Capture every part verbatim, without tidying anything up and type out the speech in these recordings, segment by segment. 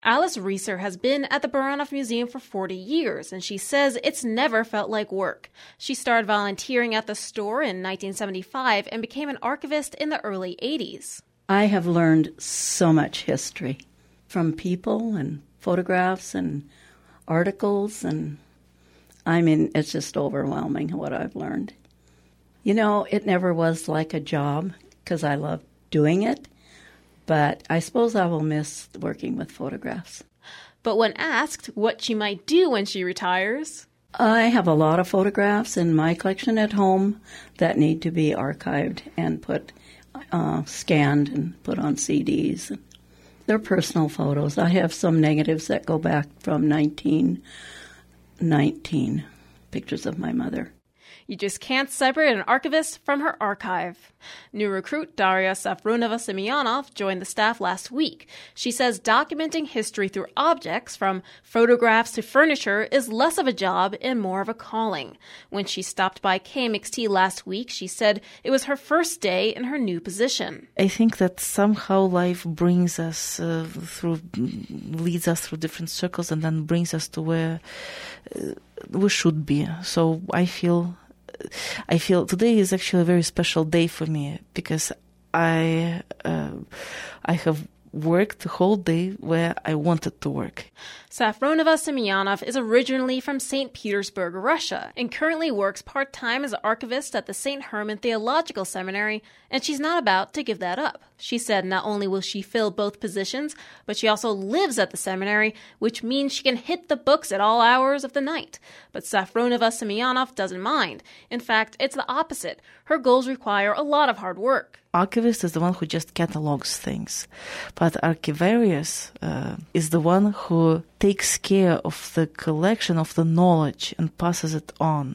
Alice Reeser has been at the Baranof Museum for forty years, and she says it's never felt like work. She started volunteering at the store in nineteen seventy-five and became an archivist in the early eighties. I have learned so much history from people and photographs and articles, and I mean, it's just overwhelming what I've learned. You know, it never was like a job because I love doing it. But I suppose I will miss working with photographs. But when asked what she might do when she retires... I have a lot of photographs in my collection at home that need to be archived and put, uh, scanned and put on C Ds. They're personal photos. I have some negatives that go back from nineteen nineteen, pictures of my mother. You just can't separate an archivist from her archive. New recruit Daria Safronova-Semyonov joined the staff last week. She says documenting history through objects, from photographs to furniture, is less of a job and more of a calling. When she stopped by K M X T last week, she said it was her first day in her new position. I think that somehow life brings us uh, through, leads us through different circles and then brings us to where uh, we should be. So I feel... I feel today is actually a very special day for me because I uh, I have worked the whole day where I wanted to work. Safronova-Semyonov is originally from Saint Petersburg, Russia, and currently works part-time as an archivist at the Saint Herman Theological Seminary, and she's not about to give that up. She said not only will she fill both positions, but she also lives at the seminary, which means she can hit the books at all hours of the night. But Safronova-Semyonov doesn't mind. In fact, it's the opposite. Her goals require a lot of hard work. Archivist is the one who just catalogs things, but archivarius uh, is the one who takes care of the collection of the knowledge and passes it on.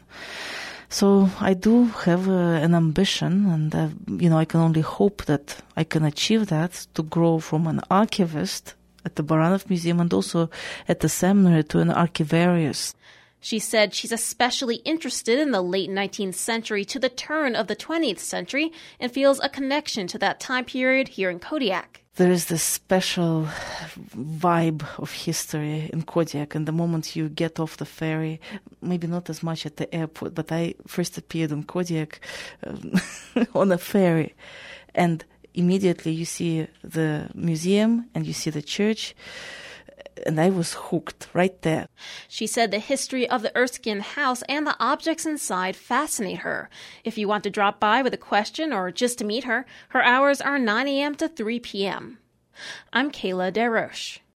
So I do have uh, an ambition, and uh, you know, I can only hope that I can achieve that, to grow from an archivist at the Baranof Museum and also at the seminary to an archivarius. She said she's especially interested in the late nineteenth century to the turn of the twentieth century and feels a connection to that time period here in Kodiak. There is this special vibe of history in Kodiak, and the moment you get off the ferry, maybe not as much at the airport, but I first appeared in Kodiak um, on a ferry, and immediately you see the museum and you see the church, and I was hooked right there. She said the history of the Erskine house and the objects inside fascinate her. If you want to drop by with a question or just to meet her, her hours are nine a.m. to three p.m. I'm Kayla Desroches.